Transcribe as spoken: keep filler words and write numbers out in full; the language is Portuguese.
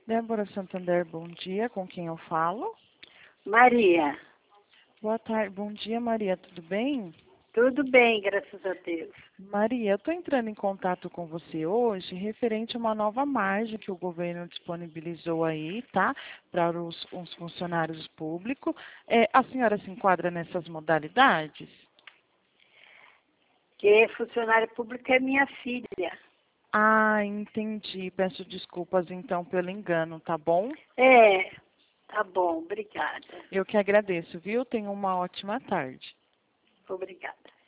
Débora Santander, bom dia. Com quem eu falo? Maria, Boa tarde. Bom dia, Maria. Tudo bem? tudo bem, graças a Deus. Maria, eu estou entrando em contato com você hoje referente a uma nova margem que o governo disponibilizou aí, tá? Para os, os funcionários públicos. É, a senhora se enquadra nessas modalidades? Que funcionária pública é minha filha. Ah, entendi. Peço desculpas então pelo engano, tá bom? É, tá bom, obrigada. Eu que agradeço, viu? Tenha uma ótima tarde. Obrigada.